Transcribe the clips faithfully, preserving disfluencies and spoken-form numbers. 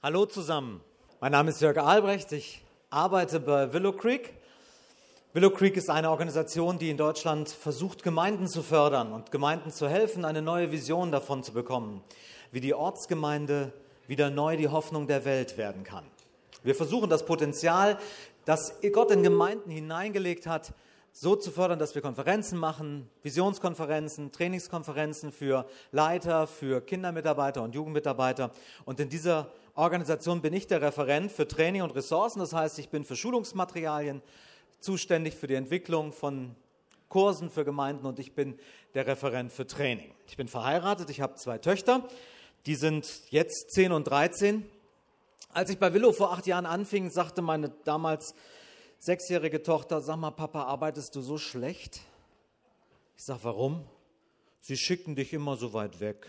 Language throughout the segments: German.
Hallo zusammen, mein Name ist Jörg Albrecht, ich arbeite bei Willow Creek. Willow Creek ist eine Organisation, die in Deutschland versucht, Gemeinden zu fördern und Gemeinden zu helfen, eine neue Vision davon zu bekommen, wie die Ortsgemeinde wieder neu die Hoffnung der Welt werden kann. Wir versuchen das Potenzial, das Gott in Gemeinden hineingelegt hat, so zu fördern, dass wir Konferenzen machen, Visionskonferenzen, Trainingskonferenzen für Leiter, für Kindermitarbeiter und Jugendmitarbeiter. Und in dieser Organisation bin ich der Referent für Training und Ressourcen. Das heißt, ich bin für Schulungsmaterialien zuständig, für die Entwicklung von Kursen für Gemeinden und ich bin der Referent für Training. Ich bin verheiratet, ich habe zwei Töchter, die sind jetzt zehn und dreizehn. Als ich bei Willow vor acht Jahren anfing, sagte meine damals sechsjährige Tochter, sag mal, Papa, arbeitest du so schlecht? Ich sage, warum? Sie schicken dich immer so weit weg.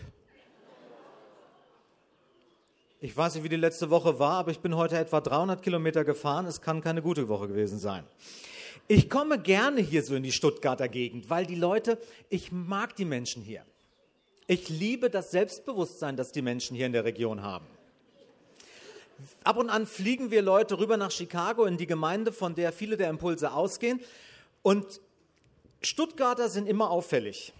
Ich weiß nicht, wie die letzte Woche war, aber ich bin heute etwa dreihundert Kilometer gefahren. Es kann keine gute Woche gewesen sein. Ich komme gerne hier so in die Stuttgarter Gegend, weil die Leute, ich mag die Menschen hier. Ich liebe das Selbstbewusstsein, das die Menschen hier in der Region haben. Ab und an fliegen wir Leute rüber nach Chicago in die Gemeinde, von der viele der Impulse ausgehen. Und Stuttgarter sind immer auffällig.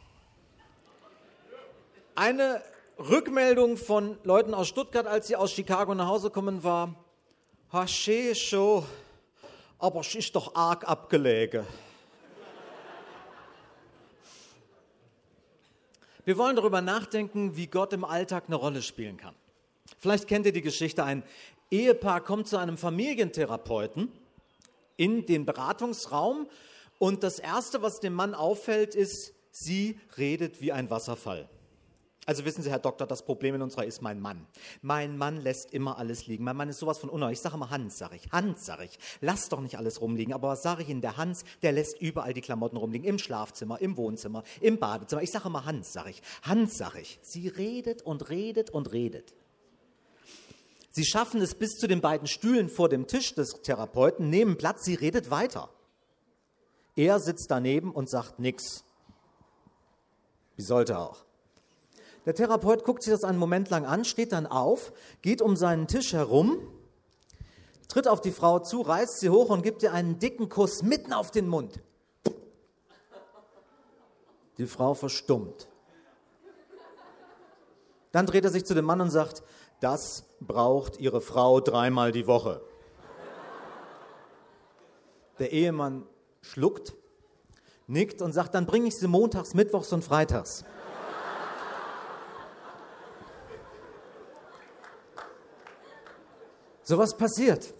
Eine Rückmeldung von Leuten aus Stuttgart, als sie aus Chicago nach Hause kommen, war, ha, schön schon, aber es ist doch arg abgelegen. Wir wollen darüber nachdenken, wie Gott im Alltag eine Rolle spielen kann. Vielleicht kennt ihr die Geschichte, ein Ehepaar kommt zu einem Familientherapeuten in den Beratungsraum und das Erste, was dem Mann auffällt, ist, sie redet wie ein Wasserfall. Also wissen Sie, Herr Doktor, das Problem in unserer ist mein Mann. Mein Mann lässt immer alles liegen. Mein Mann ist sowas von unnötig. Ich sage immer Hans, sage ich. Hans, sage ich. Lass doch nicht alles rumliegen. Aber was sage ich Ihnen? Der Hans, der lässt überall die Klamotten rumliegen. Im Schlafzimmer, im Wohnzimmer, im Badezimmer. Ich sage immer Hans, sage ich. Hans, sage ich. Sie redet und redet und redet. Sie schaffen es bis zu den beiden Stühlen vor dem Tisch des Therapeuten, nehmen Platz, sie redet weiter. Er sitzt daneben und sagt nichts. Wie sollte er auch? Der Therapeut guckt sich das einen Moment lang an, steht dann auf, geht um seinen Tisch herum, tritt auf die Frau zu, reißt sie hoch und gibt ihr einen dicken Kuss mitten auf den Mund. Die Frau verstummt. Dann dreht er sich zu dem Mann und sagt, das braucht Ihre Frau dreimal die Woche. Der Ehemann schluckt, nickt und sagt, dann bringe ich sie montags, mittwochs und freitags. So was passiert.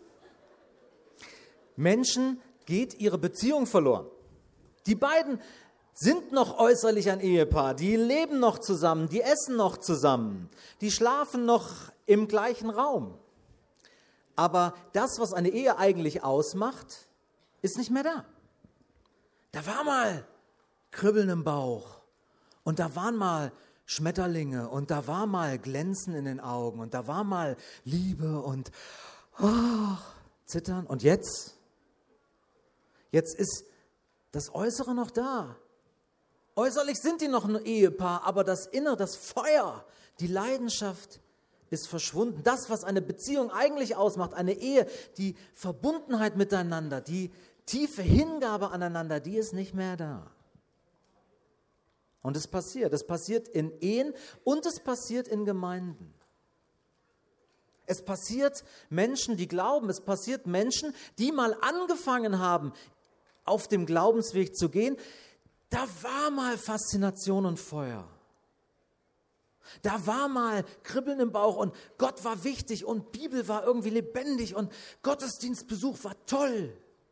Menschen geht ihre Beziehung verloren. Die beiden sind noch äußerlich ein Ehepaar, die leben noch zusammen, die essen noch zusammen, die schlafen noch im gleichen Raum. Aber das, was eine Ehe eigentlich ausmacht, ist nicht mehr da. Da war mal Kribbeln im Bauch und da waren mal Schmetterlinge und da war mal Glänzen in den Augen und da war mal Liebe und oh, Zittern. Und jetzt? Jetzt ist das Äußere noch da. Äußerlich sind die noch ein Ehepaar, aber das Innere, das Feuer, die Leidenschaft ist verschwunden. Das, was eine Beziehung eigentlich ausmacht, eine Ehe, die Verbundenheit miteinander, die tiefe Hingabe aneinander, die ist nicht mehr da. Und es passiert. Es passiert in Ehen und es passiert in Gemeinden. Es passiert Menschen, die glauben. Es passiert Menschen, die mal angefangen haben, auf dem Glaubensweg zu gehen. Da war mal Faszination und Feuer. Da war mal Kribbeln im Bauch und Gott war wichtig und Bibel war irgendwie lebendig und Gottesdienstbesuch war toll.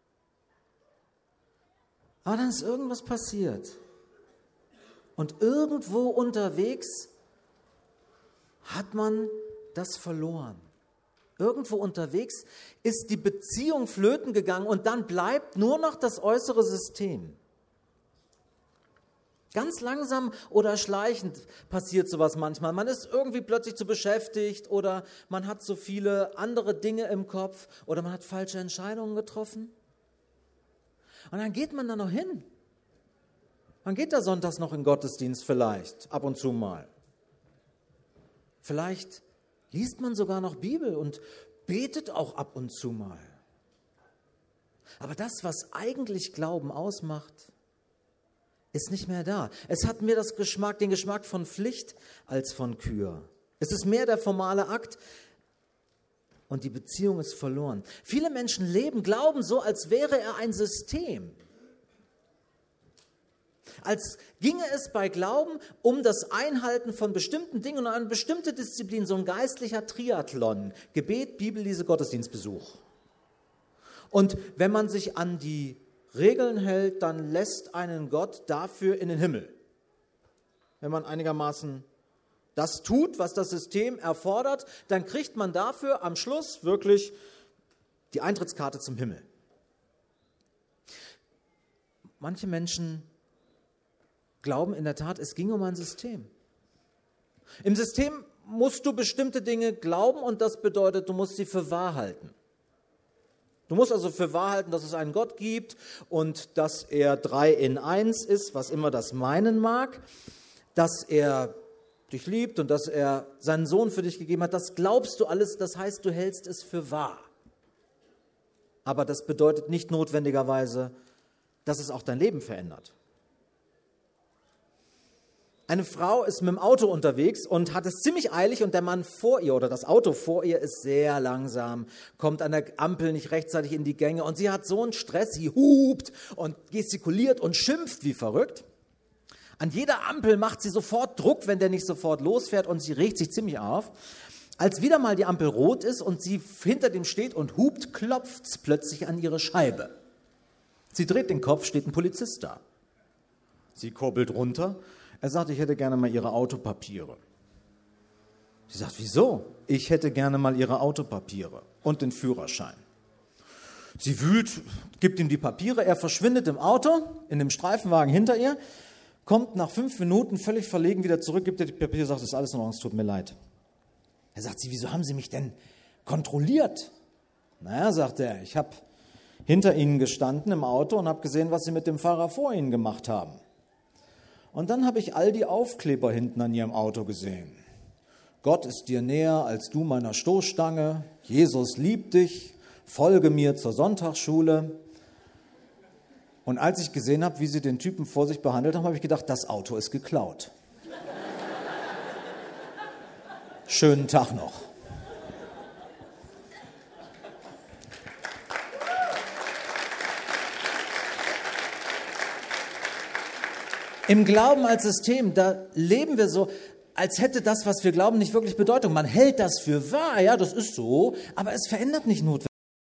Aber dann ist irgendwas passiert. Und irgendwo unterwegs hat man das verloren. Irgendwo unterwegs ist die Beziehung flöten gegangen und dann bleibt nur noch das äußere System. Ganz langsam oder schleichend passiert sowas manchmal. Man ist irgendwie plötzlich zu beschäftigt oder man hat so viele andere Dinge im Kopf oder man hat falsche Entscheidungen getroffen. Und dann geht man da noch hin. Man geht da sonntags noch in Gottesdienst vielleicht, ab und zu mal. Vielleicht liest man sogar noch Bibel und betet auch ab und zu mal. Aber das, was eigentlich Glauben ausmacht, ist nicht mehr da. Es hat mehr das Geschmack, den Geschmack von Pflicht als von Kür. Es ist mehr der formale Akt und die Beziehung ist verloren. Viele Menschen leben Glauben so, als wäre er ein System. Als ginge es bei Glauben um das Einhalten von bestimmten Dingen und eine bestimmte Disziplin, so ein geistlicher Triathlon, Gebet, Bibellese, Gottesdienstbesuch. Und wenn man sich an die Regeln hält, dann lässt einen Gott dafür in den Himmel. Wenn man einigermaßen das tut, was das System erfordert, dann kriegt man dafür am Schluss wirklich die Eintrittskarte zum Himmel. Manche Menschen glauben in der Tat, es ging um ein System. Im System musst du bestimmte Dinge glauben und das bedeutet, du musst sie für wahr halten. Du musst also für wahr halten, dass es einen Gott gibt und dass er drei in eins ist, was immer das meinen mag, dass er dich liebt und dass er seinen Sohn für dich gegeben hat. Das glaubst du alles, das heißt, du hältst es für wahr. Aber das bedeutet nicht notwendigerweise, dass es auch dein Leben verändert. Eine Frau ist mit dem Auto unterwegs und hat es ziemlich eilig und der Mann vor ihr oder das Auto vor ihr ist sehr langsam, kommt an der Ampel nicht rechtzeitig in die Gänge und sie hat so einen Stress, sie hupt und gestikuliert und schimpft wie verrückt. An jeder Ampel macht sie sofort Druck, wenn der nicht sofort losfährt und sie regt sich ziemlich auf. Als wieder mal die Ampel rot ist und sie hinter dem steht und hupt, klopft es plötzlich an ihre Scheibe. Sie dreht den Kopf, steht ein Polizist da. Sie kurbelt runter. Er sagt, ich hätte gerne mal Ihre Autopapiere. Sie sagt, wieso? Ich hätte gerne mal Ihre Autopapiere und den Führerschein. Sie wühlt, gibt ihm die Papiere, er verschwindet im Auto, in dem Streifenwagen hinter ihr, kommt nach fünf Minuten völlig verlegen wieder zurück, gibt ihr die Papiere, sagt, das ist alles in Ordnung, es tut mir leid. Er sagt sie, wieso haben Sie mich denn kontrolliert? Naja, sagt er, ich habe hinter Ihnen gestanden im Auto und habe gesehen, was Sie mit dem Fahrer vor Ihnen gemacht haben. Und dann habe ich all die Aufkleber hinten an Ihrem Auto gesehen. Gott ist dir näher als du meiner Stoßstange. Jesus liebt dich. Folge mir zur Sonntagsschule. Und als ich gesehen habe, wie sie den Typen vor sich behandelt haben, habe ich gedacht, das Auto ist geklaut. Schönen Tag noch. Im Glauben als System, da leben wir so, als hätte das, was wir glauben, nicht wirklich Bedeutung. Man hält das für wahr, ja, das ist so, aber es verändert nicht notwendig.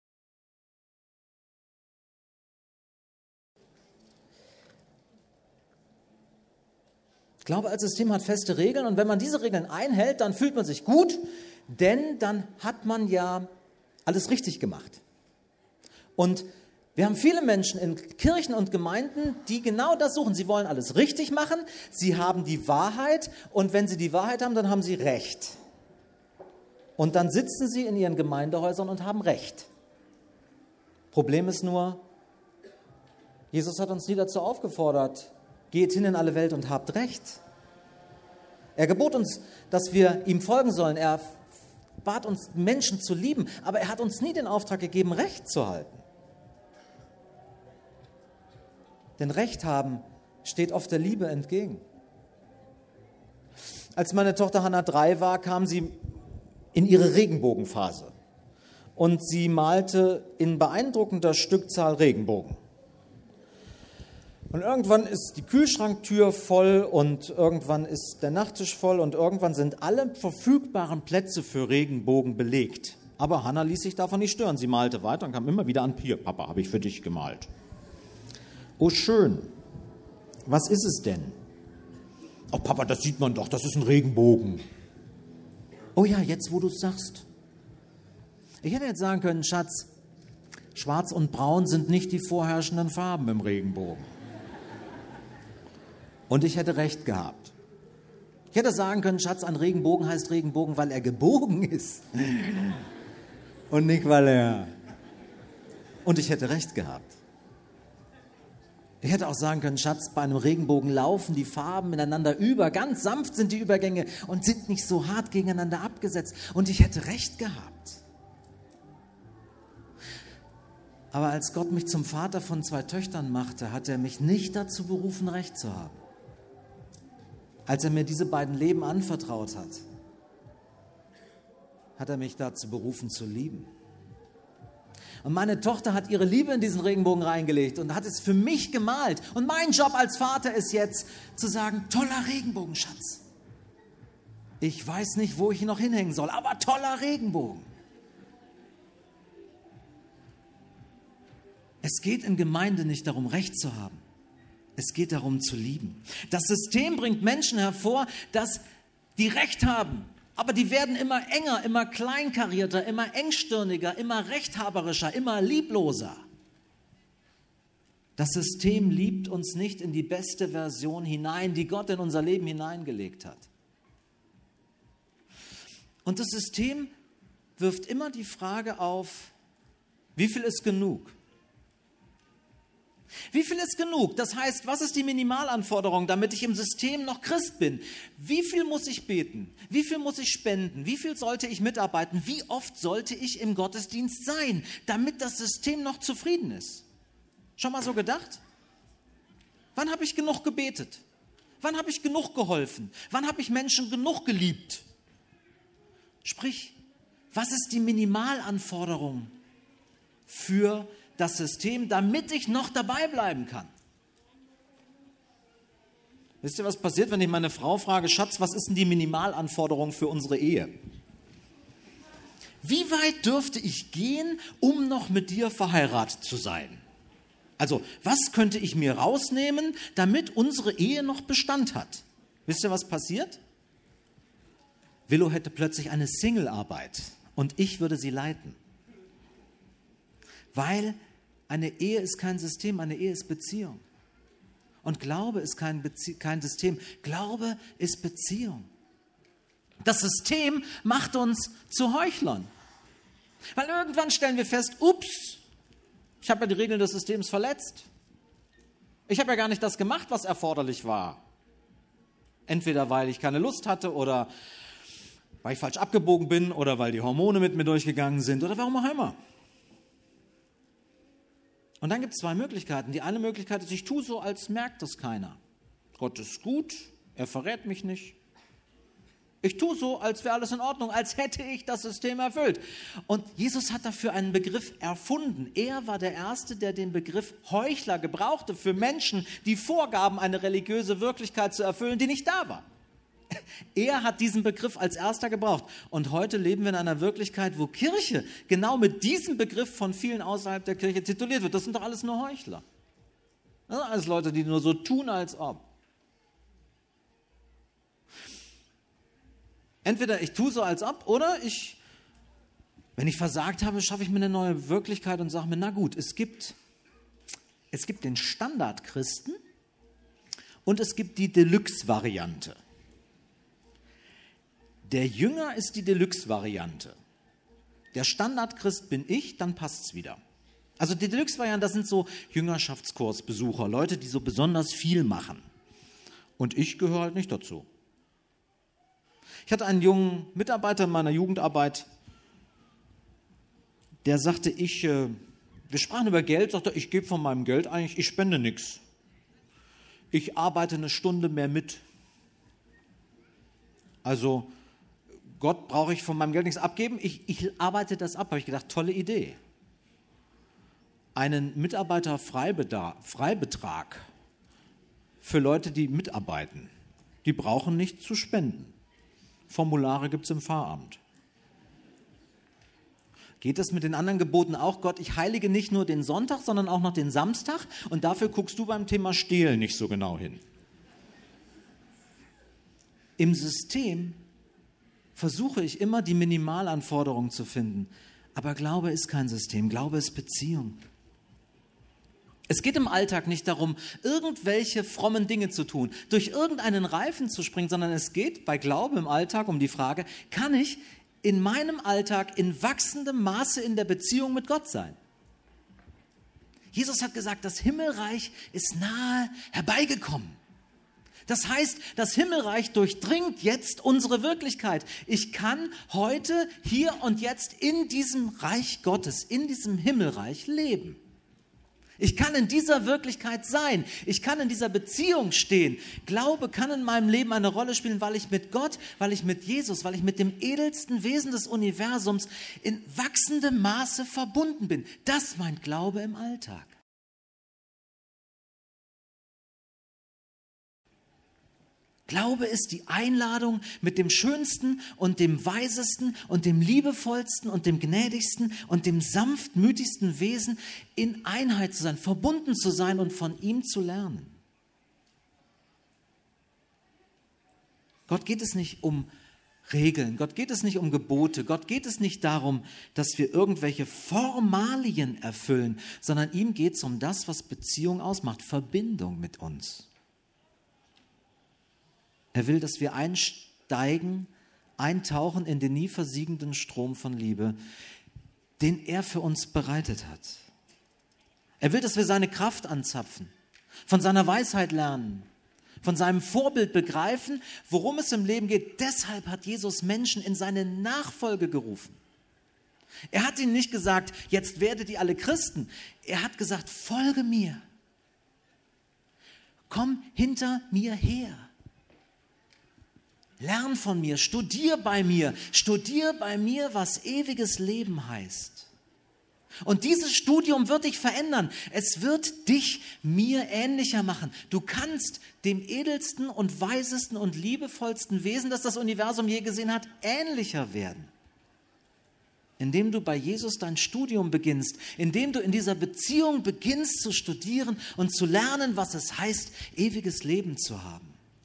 Glaube als System hat feste Regeln und wenn man diese Regeln einhält, dann fühlt man sich gut, denn dann hat man ja alles richtig gemacht. Und wir haben viele Menschen in Kirchen und Gemeinden, die genau das suchen. Sie wollen alles richtig machen, sie haben die Wahrheit und wenn sie die Wahrheit haben, dann haben sie Recht. Und dann sitzen sie in ihren Gemeindehäusern und haben Recht. Problem ist nur, Jesus hat uns nie dazu aufgefordert, geht hin in alle Welt und habt Recht. Er gebot uns, dass wir ihm folgen sollen. Er bat uns, Menschen zu lieben, aber er hat uns nie den Auftrag gegeben, Recht zu halten. Denn Recht haben steht oft der Liebe entgegen. Als meine Tochter Hannah drei war, kam sie in ihre Regenbogenphase. Und sie malte in beeindruckender Stückzahl Regenbogen. Und irgendwann ist die Kühlschranktür voll und irgendwann ist der Nachttisch voll und irgendwann sind alle verfügbaren Plätze für Regenbogen belegt. Aber Hannah ließ sich davon nicht stören. Sie malte weiter und kam immer wieder an, hier, Papa, habe ich für dich gemalt. Oh, schön. Was ist es denn? Oh, Papa, das sieht man doch, das ist ein Regenbogen. Oh ja, jetzt, wo du es sagst. Ich hätte jetzt sagen können, Schatz, schwarz und braun sind nicht die vorherrschenden Farben im Regenbogen. Und ich hätte recht gehabt. Ich hätte sagen können, Schatz, ein Regenbogen heißt Regenbogen, weil er gebogen ist. Und nicht, weil er... Und ich hätte recht gehabt. Ich hätte auch sagen können, Schatz, bei einem Regenbogen laufen die Farben ineinander über, ganz sanft sind die Übergänge und sind nicht so hart gegeneinander abgesetzt. Und ich hätte recht gehabt. Aber als Gott mich zum Vater von zwei Töchtern machte, hat er mich nicht dazu berufen, Recht zu haben. Als er mir diese beiden Leben anvertraut hat, hat er mich dazu berufen, zu lieben. Und meine Tochter hat ihre Liebe in diesen Regenbogen reingelegt und hat es für mich gemalt. Und mein Job als Vater ist jetzt zu sagen, toller Regenbogen, Schatz. Ich weiß nicht, wo ich ihn noch hinhängen soll, aber toller Regenbogen. Es geht in Gemeinde nicht darum, Recht zu haben. Es geht darum, zu lieben. Das System bringt Menschen hervor, dass die Recht haben. Aber die werden immer enger, immer kleinkarierter, immer engstirniger, immer rechthaberischer, immer liebloser. Das System liebt uns nicht in die beste Version hinein, die Gott in unser Leben hineingelegt hat. Und das System wirft immer die Frage auf, wie viel ist genug? Wie viel ist genug? Das heißt, was ist die Minimalanforderung, damit ich im System noch Christ bin? Wie viel muss ich beten? Wie viel muss ich spenden? Wie viel sollte ich mitarbeiten? Wie oft sollte ich im Gottesdienst sein, damit das System noch zufrieden ist? Schon mal so gedacht? Wann habe ich genug gebetet? Wann habe ich genug geholfen? Wann habe ich Menschen genug geliebt? Sprich, was ist die Minimalanforderung für das System, damit ich noch dabei bleiben kann? Wisst ihr, was passiert, wenn ich meine Frau frage, Schatz, was ist denn die Minimalanforderung für unsere Ehe? Wie weit dürfte ich gehen, um noch mit dir verheiratet zu sein? Also, was könnte ich mir rausnehmen, damit unsere Ehe noch Bestand hat? Wisst ihr, was passiert? Willow hätte plötzlich eine Singlearbeit und ich würde sie leiten. Weil eine Ehe ist kein System, eine Ehe ist Beziehung. Und Glaube ist kein, Bezie- kein System, Glaube ist Beziehung. Das System macht uns zu Heuchlern. Weil irgendwann stellen wir fest, ups, ich habe ja die Regeln des Systems verletzt. Ich habe ja gar nicht das gemacht, was erforderlich war. Entweder weil ich keine Lust hatte oder weil ich falsch abgebogen bin oder weil die Hormone mit mir durchgegangen sind oder warum auch immer. Und dann gibt es zwei Möglichkeiten. Die eine Möglichkeit ist, ich tue so, als merkt das keiner. Gott ist gut, er verrät mich nicht. Ich tue so, als wäre alles in Ordnung, als hätte ich das System erfüllt. Und Jesus hat dafür einen Begriff erfunden. Er war der Erste, der den Begriff Heuchler gebrauchte für Menschen, die vorgaben, eine religiöse Wirklichkeit zu erfüllen, die nicht da war. Er hat diesen Begriff als Erster gebraucht. Und heute leben wir in einer Wirklichkeit, wo Kirche genau mit diesem Begriff von vielen außerhalb der Kirche tituliert wird. Das sind doch alles nur Heuchler. Das sind alles Leute, die nur so tun, als ob. Entweder ich tue so, als ob, oder ich, wenn ich versagt habe, schaffe ich mir eine neue Wirklichkeit und sage mir, na gut, es gibt, es gibt den Standardchristen und es gibt die Deluxe-Variante. Der Jünger ist die Deluxe-Variante. Der Standardchrist bin ich, dann passt es wieder. Also die Deluxe-Variante, das sind so Jüngerschaftskursbesucher, Leute, die so besonders viel machen. Und ich gehöre halt nicht dazu. Ich hatte einen jungen Mitarbeiter in meiner Jugendarbeit, der sagte, ich, äh, wir sprachen über Geld, sagte, ich gebe von meinem Geld eigentlich, ich spende nichts. Ich arbeite eine Stunde mehr mit. Also Gott brauche ich von meinem Geld nichts abgeben, ich, ich arbeite das ab. Habe ich gedacht, tolle Idee. Einen Mitarbeiterfreibetrag für Leute, die mitarbeiten. Die brauchen nicht zu spenden. Formulare gibt es im Pfarramt. Geht das mit den anderen Geboten auch? Gott, ich heilige nicht nur den Sonntag, sondern auch noch den Samstag und dafür guckst du beim Thema Stehlen nicht so genau hin. Im System versuche ich immer, die Minimalanforderungen zu finden. Aber Glaube ist kein System, Glaube ist Beziehung. Es geht im Alltag nicht darum, irgendwelche frommen Dinge zu tun, durch irgendeinen Reifen zu springen, sondern es geht bei Glaube im Alltag um die Frage, kann ich in meinem Alltag in wachsendem Maße in der Beziehung mit Gott sein? Jesus hat gesagt, das Himmelreich ist nahe herbeigekommen. Das heißt, das Himmelreich durchdringt jetzt unsere Wirklichkeit. Ich kann heute, hier und jetzt in diesem Reich Gottes, in diesem Himmelreich leben. Ich kann in dieser Wirklichkeit sein. Ich kann in dieser Beziehung stehen. Glaube kann in meinem Leben eine Rolle spielen, weil ich mit Gott, weil ich mit Jesus, weil ich mit dem edelsten Wesen des Universums in wachsendem Maße verbunden bin. Das meint Glaube im Alltag. Glaube ist die Einladung, mit dem schönsten und dem weisesten und dem liebevollsten und dem gnädigsten und dem sanftmütigsten Wesen in Einheit zu sein, verbunden zu sein und von ihm zu lernen. Gott geht es nicht um Regeln, Gott geht es nicht um Gebote, Gott geht es nicht darum, dass wir irgendwelche Formalien erfüllen, sondern ihm geht es um das, was Beziehung ausmacht, Verbindung mit uns. Er will, dass wir einsteigen, eintauchen in den nie versiegenden Strom von Liebe, den er für uns bereitet hat. Er will, dass wir seine Kraft anzapfen, von seiner Weisheit lernen, von seinem Vorbild begreifen, worum es im Leben geht. Deshalb hat Jesus Menschen in seine Nachfolge gerufen. Er hat ihnen nicht gesagt, jetzt werdet ihr alle Christen. Er hat gesagt, folge mir. Komm hinter mir her. Lern von mir, studier bei mir, studier bei mir, was ewiges Leben heißt. Und dieses Studium wird dich verändern. Es wird dich mir ähnlicher machen. Du kannst dem edelsten und weisesten und liebevollsten Wesen, das das Universum je gesehen hat, ähnlicher werden. Indem du bei Jesus dein Studium beginnst, indem du in dieser Beziehung beginnst zu studieren und zu lernen, was es heißt, ewiges Leben zu haben.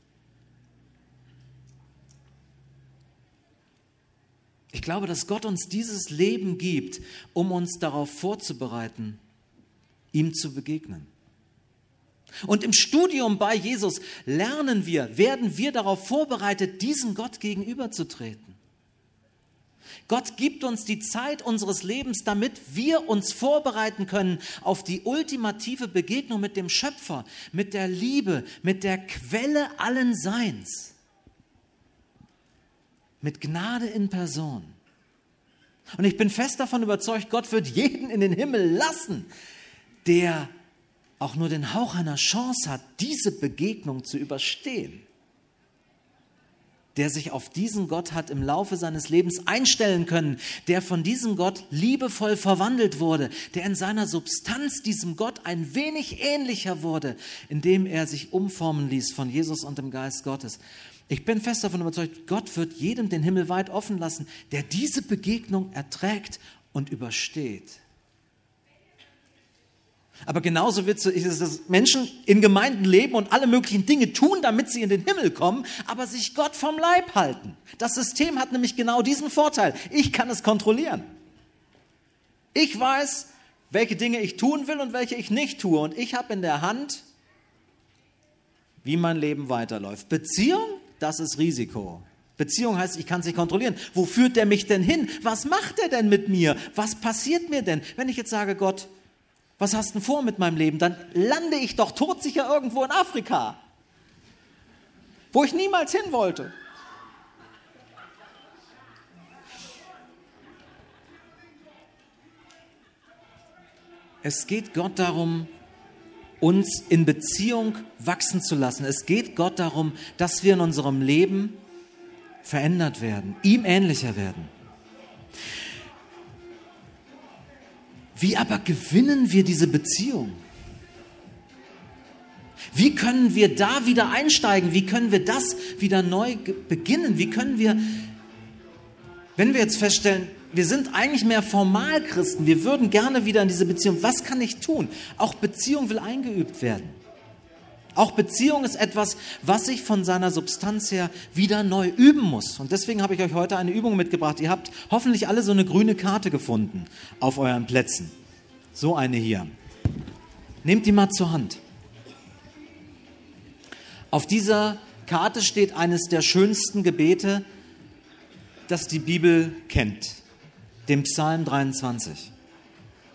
Ich glaube, dass Gott uns dieses Leben gibt, um uns darauf vorzubereiten, ihm zu begegnen. Und im Studium bei Jesus lernen wir, werden wir darauf vorbereitet, diesem Gott gegenüberzutreten. Gott gibt uns die Zeit unseres Lebens, damit wir uns vorbereiten können auf die ultimative Begegnung mit dem Schöpfer, mit der Liebe, mit der Quelle allen Seins. Mit Gnade in Person. Und ich bin fest davon überzeugt, Gott wird jeden in den Himmel lassen, der auch nur den Hauch einer Chance hat, diese Begegnung zu überstehen. Der sich auf diesen Gott hat im Laufe seines Lebens einstellen können, der von diesem Gott liebevoll verwandelt wurde, der in seiner Substanz diesem Gott ein wenig ähnlicher wurde, indem er sich umformen ließ von Jesus und dem Geist Gottes. Ich bin fest davon überzeugt, Gott wird jedem den Himmel weit offen lassen, der diese Begegnung erträgt und übersteht. Aber genauso wird es, dass Menschen in Gemeinden leben und alle möglichen Dinge tun, damit sie in den Himmel kommen, aber sich Gott vom Leib halten. Das System hat nämlich genau diesen Vorteil. Ich kann es kontrollieren. Ich weiß, welche Dinge ich tun will und welche ich nicht tue. Und ich habe in der Hand, wie mein Leben weiterläuft. Beziehung? Das ist Risiko. Beziehung heißt, ich kann es nicht kontrollieren. Wo führt der mich denn hin? Was macht er denn mit mir? Was passiert mir denn? Wenn ich jetzt sage, Gott, was hast du denn vor mit meinem Leben? Dann lande ich doch todsicher irgendwo in Afrika, wo ich niemals hin wollte. Es geht Gott darum, uns in Beziehung wachsen zu lassen. Es geht Gott darum, dass wir in unserem Leben verändert werden, ihm ähnlicher werden. Wie aber gewinnen wir diese Beziehung? Wie können wir da wieder einsteigen? Wie können wir das wieder neu beginnen? Wie können wir, wenn wir jetzt feststellen, wir sind eigentlich mehr Formalchristen, wir würden gerne wieder in diese Beziehung, was kann ich tun? Auch Beziehung will eingeübt werden. Auch Beziehung ist etwas, was ich von seiner Substanz her wieder neu üben muss. Und deswegen habe ich euch heute eine Übung mitgebracht. Ihr habt hoffentlich alle so eine grüne Karte gefunden auf euren Plätzen. So eine hier. Nehmt die mal zur Hand. Auf dieser Karte steht eines der schönsten Gebete, das die Bibel kennt. Dem Psalm dreiundzwanzig.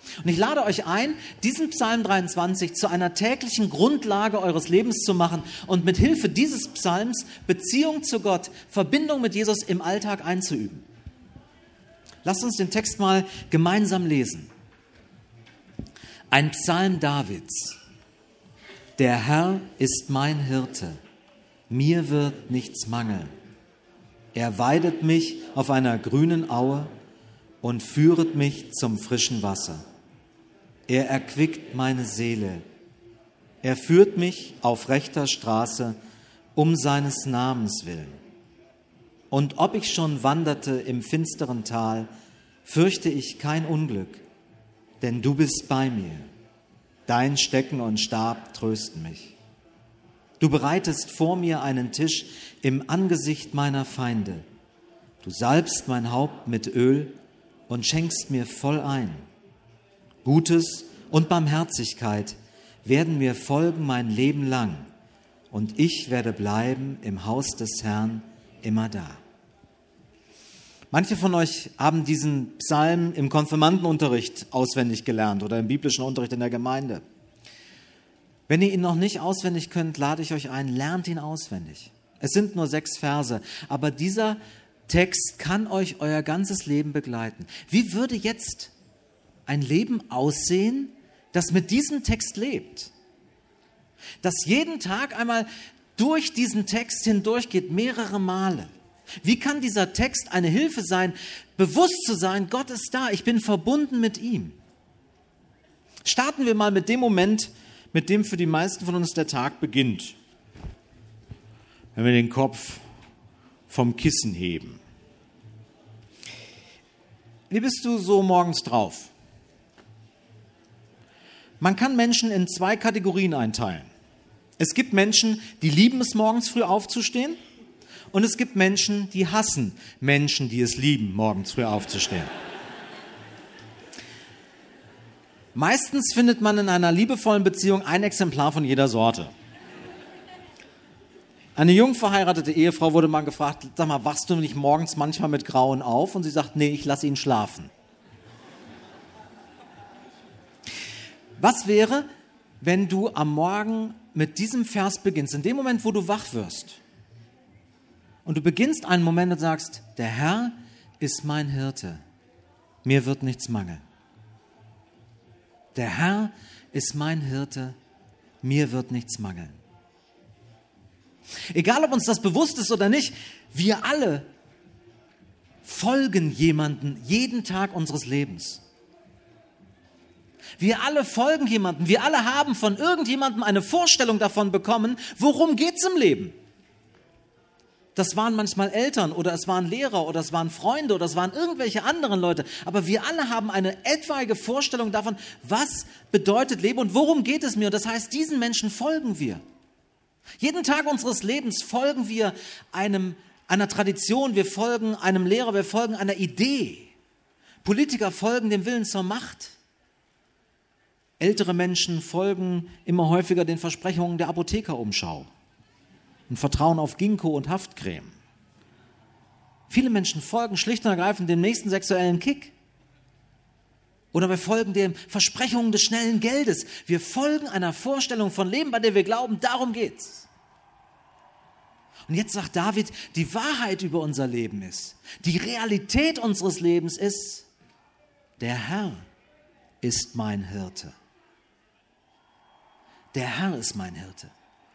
Und ich lade euch ein, diesen Psalm dreiundzwanzig zu einer täglichen Grundlage eures Lebens zu machen und mit Hilfe dieses Psalms Beziehung zu Gott, Verbindung mit Jesus im Alltag einzuüben. Lasst uns den Text mal gemeinsam lesen. Ein Psalm Davids. Der Herr ist mein Hirte, mir wird nichts mangeln. Er weidet mich auf einer grünen Aue und führet mich zum frischen Wasser. Er erquickt meine Seele. Er führt mich auf rechter Straße um seines Namens willen. Und ob ich schon wanderte im finsteren Tal, fürchte ich kein Unglück, denn du bist bei mir. Dein Stecken und Stab trösten mich. Du bereitest vor mir einen Tisch im Angesicht meiner Feinde. Du salbst mein Haupt mit Öl und schenkst mir voll ein. Gutes und Barmherzigkeit werden mir folgen mein Leben lang, und ich werde bleiben im Haus des Herrn immer da. Manche von euch haben diesen Psalm im Konfirmandenunterricht auswendig gelernt oder im biblischen Unterricht in der Gemeinde. Wenn ihr ihn noch nicht auswendig könnt, lade ich euch ein, lernt ihn auswendig. Es sind nur sechs Verse, aber dieser Text kann euch euer ganzes Leben begleiten. Wie würde jetzt ein Leben aussehen, das mit diesem Text lebt? Das jeden Tag einmal durch diesen Text hindurchgeht, mehrere Male. Wie kann dieser Text eine Hilfe sein, bewusst zu sein, Gott ist da, ich bin verbunden mit ihm? Starten wir mal mit dem Moment, mit dem für die meisten von uns der Tag beginnt. Wenn wir den Kopf vom Kissen heben. Wie bist du so morgens drauf? Man kann Menschen in zwei Kategorien einteilen. Es gibt Menschen, die lieben es, morgens früh aufzustehen. Und es gibt Menschen, die hassen Menschen, die es lieben, morgens früh aufzustehen. Meistens findet man in einer liebevollen Beziehung ein Exemplar von jeder Sorte. Eine jung verheiratete Ehefrau wurde mal gefragt, sag mal, wachst du nicht morgens manchmal mit Grauen auf? Und sie sagt, nee, ich lasse ihn schlafen. Was wäre, wenn du am Morgen mit diesem Vers beginnst, in dem Moment, wo du wach wirst, und du beginnst einen Moment und sagst, der Herr ist mein Hirte, mir wird nichts mangeln. Der Herr ist mein Hirte, mir wird nichts mangeln. Egal, ob uns das bewusst ist oder nicht, wir alle folgen jemandem jeden Tag unseres Lebens. Wir alle folgen jemandem, wir alle haben von irgendjemandem eine Vorstellung davon bekommen, worum geht's im Leben. Das waren manchmal Eltern oder es waren Lehrer oder es waren Freunde oder es waren irgendwelche anderen Leute. Aber wir alle haben eine etwaige Vorstellung davon, was bedeutet Leben und worum geht es mir. Und das heißt, diesen Menschen folgen wir. Jeden Tag unseres Lebens folgen wir einem, einer Tradition, wir folgen einem Lehrer, wir folgen einer Idee. Politiker folgen dem Willen zur Macht. Ältere Menschen folgen immer häufiger den Versprechungen der Apothekerumschau und vertrauen auf Ginkgo und Haftcreme. Viele Menschen folgen schlicht und ergreifend dem nächsten sexuellen Kick. Oder wir folgen den Versprechungen des schnellen Geldes. Wir folgen einer Vorstellung von Leben, bei der wir glauben, darum geht's. Und jetzt sagt David, die Wahrheit über unser Leben ist, die Realität unseres Lebens ist, der Herr ist mein Hirte. Der Herr ist mein Hirte.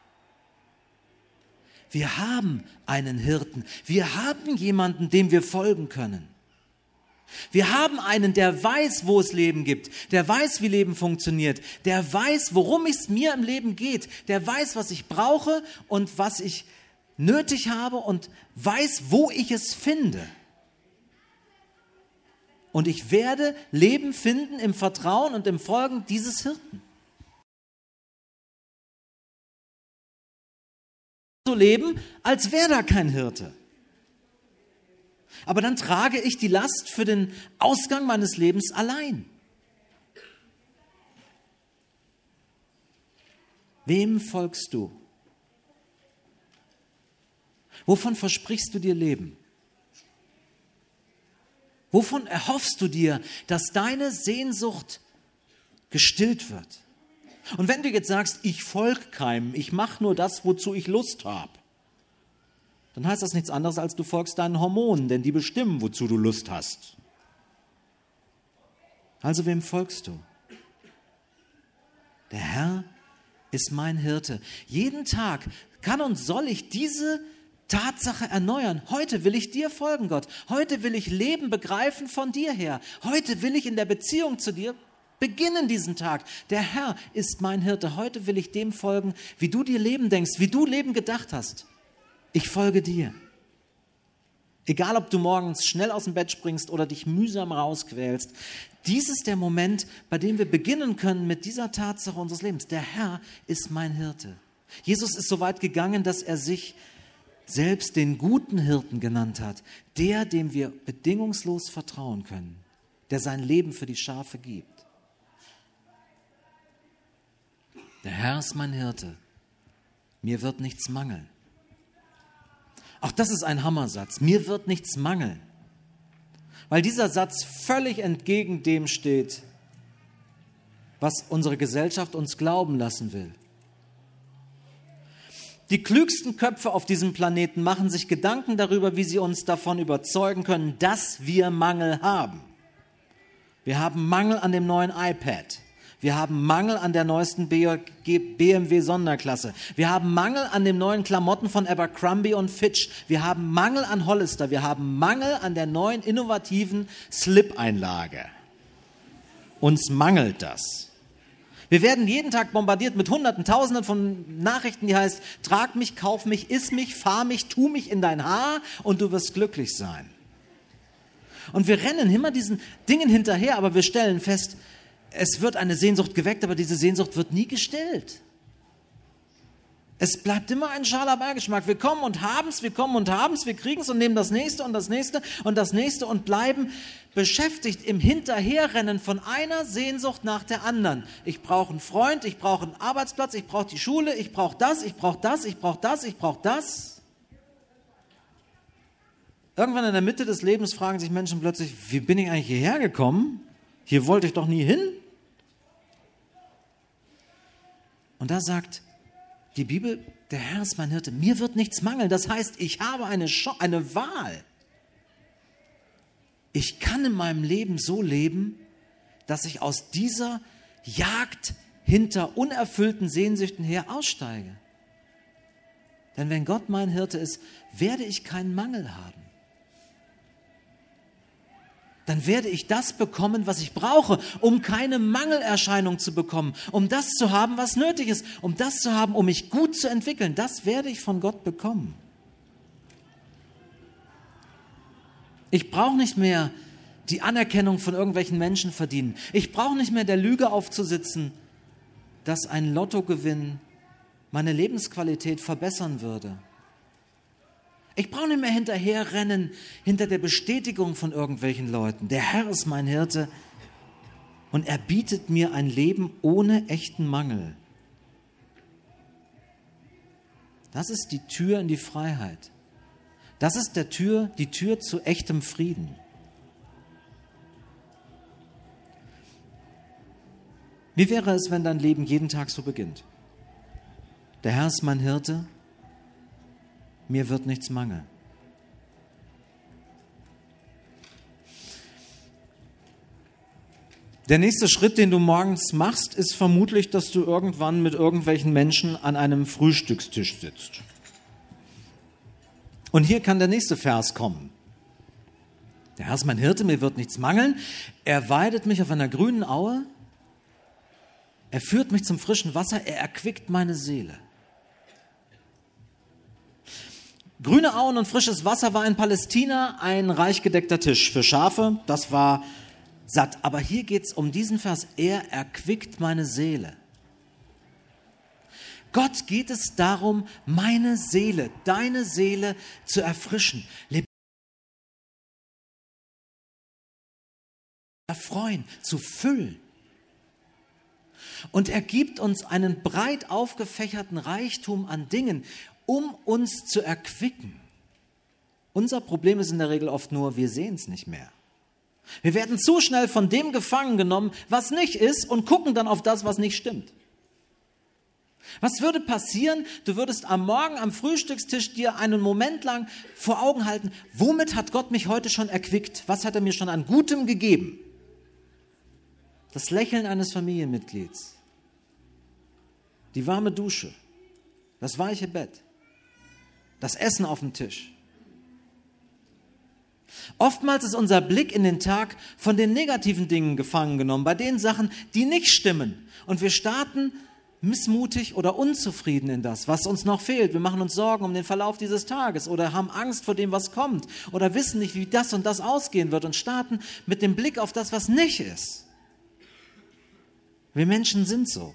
Wir haben einen Hirten. Wir haben jemanden, dem wir folgen können. Wir haben einen, der weiß, wo es Leben gibt, der weiß, wie Leben funktioniert, der weiß, worum es mir im Leben geht, der weiß, was ich brauche und was ich nötig habe und weiß, wo ich es finde. Und ich werde Leben finden im Vertrauen und im Folgen dieses Hirten. So leben, als wäre da kein Hirte. Aber dann trage ich die Last für den Ausgang meines Lebens allein. Wem folgst du? Wovon versprichst du dir Leben? Wovon erhoffst du dir, dass deine Sehnsucht gestillt wird. Und wenn du jetzt sagst, ich folge keinem, ich mache nur das, wozu ich Lust habe, dann heißt das nichts anderes, als du folgst deinen Hormonen, denn die bestimmen, wozu du Lust hast. Also wem folgst du? Der Herr ist mein Hirte. Jeden Tag kann und soll ich diese Tatsache erneuern. Heute will ich dir folgen, Gott. Heute will ich Leben begreifen von dir her. Heute will ich in der Beziehung zu dir beginnen diesen Tag. Der Herr ist mein Hirte. Heute will ich dem folgen, wie du dir Leben denkst, wie du Leben gedacht hast. Ich folge dir. Egal, ob du morgens schnell aus dem Bett springst oder dich mühsam rausquälst, dies ist der Moment, bei dem wir beginnen können mit dieser Tatsache unseres Lebens. Der Herr ist mein Hirte. Jesus ist so weit gegangen, dass er sich selbst den guten Hirten genannt hat, der, dem wir bedingungslos vertrauen können, der sein Leben für die Schafe gibt. Der Herr ist mein Hirte, mir wird nichts mangeln. Auch das ist ein Hammersatz, mir wird nichts mangeln, weil dieser Satz völlig entgegen dem steht, was unsere Gesellschaft uns glauben lassen will. Die klügsten Köpfe auf diesem Planeten machen sich Gedanken darüber, wie sie uns davon überzeugen können, dass wir Mangel haben. Wir haben Mangel an dem neuen iPad. Wir haben Mangel an der neuesten B M W-Sonderklasse. Wir haben Mangel an den neuen Klamotten von Abercrombie und Fitch. Wir haben Mangel an Hollister. Wir haben Mangel an der neuen innovativen Slip-Einlage. Uns mangelt das. Wir werden jeden Tag bombardiert mit Hunderten, Tausenden von Nachrichten, die heißt, trag mich, kauf mich, iss mich, fahr mich, tu mich in dein Haar und du wirst glücklich sein. Und wir rennen immer diesen Dingen hinterher, aber wir stellen fest, es wird eine Sehnsucht geweckt, aber diese Sehnsucht wird nie gestillt. Es bleibt immer ein schaler Beigeschmack. Wir kommen und haben es, wir kommen und haben es, wir kriegen es und nehmen das nächste und das nächste und das nächste und bleiben beschäftigt im Hinterherrennen von einer Sehnsucht nach der anderen. Ich brauche einen Freund, ich brauche einen Arbeitsplatz, ich brauche die Schule, ich brauche das, ich brauche das, ich brauche das, ich brauche das. Irgendwann in der Mitte des Lebens fragen sich Menschen plötzlich, wie bin ich eigentlich hierher gekommen? Hier wollte ich doch nie hin. Und da sagt die Bibel, der Herr ist mein Hirte, mir wird nichts mangeln. Das heißt, ich habe eine, Sch- eine Wahl. Ich kann in meinem Leben so leben, dass ich aus dieser Jagd hinter unerfüllten Sehnsüchten her aussteige. Denn wenn Gott mein Hirte ist, werde ich keinen Mangel haben. Dann werde ich das bekommen, was ich brauche, um keine Mangelerscheinung zu bekommen, um das zu haben, was nötig ist, um das zu haben, um mich gut zu entwickeln. Das werde ich von Gott bekommen. Ich brauche nicht mehr die Anerkennung von irgendwelchen Menschen verdienen. Ich brauche nicht mehr der Lüge aufzusitzen, dass ein Lottogewinn meine Lebensqualität verbessern würde. Ich brauche nicht mehr hinterherrennen, hinter der Bestätigung von irgendwelchen Leuten. Der Herr ist mein Hirte und er bietet mir ein Leben ohne echten Mangel. Das ist die Tür in die Freiheit. Das ist der Tür, die Tür zu echtem Frieden. Wie wäre es, wenn dein Leben jeden Tag so beginnt? Der Herr ist mein Hirte. Mir wird nichts mangeln. Der nächste Schritt, den du morgens machst, ist vermutlich, dass du irgendwann mit irgendwelchen Menschen an einem Frühstückstisch sitzt. Und hier kann der nächste Vers kommen. Der Herr ist mein Hirte, mir wird nichts mangeln. Er weidet mich auf einer grünen Aue. Er führt mich zum frischen Wasser. Er erquickt meine Seele. Grüne Auen und frisches Wasser war in Palästina ein reich gedeckter Tisch für Schafe. Das war satt. Aber hier geht es um diesen Vers. Er erquickt meine Seele. Gott geht es darum, meine Seele, deine Seele zu erfrischen, erfreuen, zu füllen. Und er gibt uns einen breit aufgefächerten Reichtum an Dingen, um uns zu erquicken. Unser Problem ist in der Regel oft nur, wir sehen es nicht mehr. Wir werden zu schnell von dem gefangen genommen, was nicht ist, und gucken dann auf das, was nicht stimmt. Was würde passieren? Du würdest am Morgen am Frühstückstisch dir einen Moment lang vor Augen halten, womit hat Gott mich heute schon erquickt? Was hat er mir schon an Gutem gegeben? Das Lächeln eines Familienmitglieds, die warme Dusche, das weiche Bett, das Essen auf dem Tisch. Oftmals ist unser Blick in den Tag von den negativen Dingen gefangen genommen, bei den Sachen, die nicht stimmen. Und wir starten missmutig oder unzufrieden in das, was uns noch fehlt. Wir machen uns Sorgen um den Verlauf dieses Tages oder haben Angst vor dem, was kommt, oder wissen nicht, wie das und das ausgehen wird, und starten mit dem Blick auf das, was nicht ist. Wir Menschen sind so.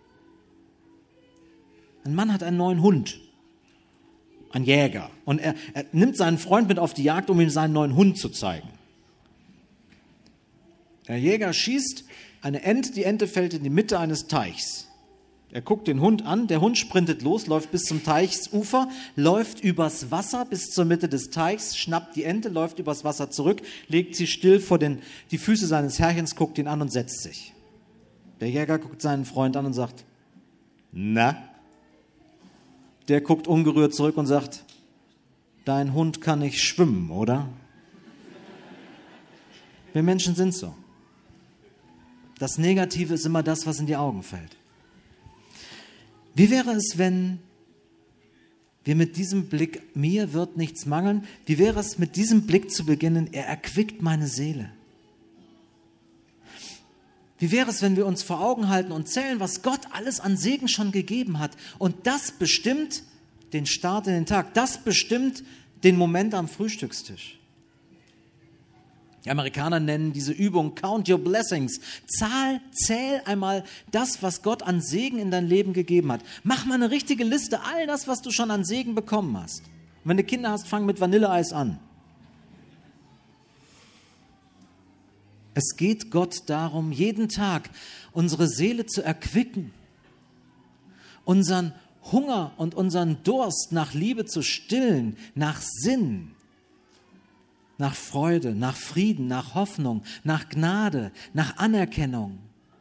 Ein Mann hat einen neuen Hund, ein Jäger, und er, er nimmt seinen Freund mit auf die Jagd, um ihm seinen neuen Hund zu zeigen. Der Jäger schießt eine Ente, die Ente fällt in die Mitte eines Teichs. Er guckt den Hund an, der Hund sprintet los, läuft bis zum Teichsufer, läuft übers Wasser bis zur Mitte des Teichs, schnappt die Ente, läuft übers Wasser zurück, legt sie still vor den, die Füße seines Herrchens, guckt ihn an und setzt sich. Der Jäger guckt seinen Freund an und sagt, na? Der guckt ungerührt zurück und sagt, dein Hund kann nicht schwimmen, oder? Wir Menschen sind so. Das Negative ist immer das, was in die Augen fällt. Wie wäre es, wenn wir mit diesem Blick, mir wird nichts mangeln, wie wäre es, mit diesem Blick zu beginnen, er erquickt meine Seele? Wie wäre es, wenn wir uns vor Augen halten und zählen, was Gott alles an Segen schon gegeben hat? Und das bestimmt den Start in den Tag, das bestimmt den Moment am Frühstückstisch. Die Amerikaner nennen diese Übung Count Your Blessings. Zahl, zähl einmal das, was Gott an Segen in dein Leben gegeben hat. Mach mal eine richtige Liste, all das, was du schon an Segen bekommen hast. Und wenn du Kinder hast, fang mit Vanilleeis an. Es geht Gott darum, jeden Tag unsere Seele zu erquicken, unseren Hunger und unseren Durst nach Liebe zu stillen, nach Sinn, nach Freude, nach Frieden, nach Hoffnung, nach Gnade, nach Anerkennung.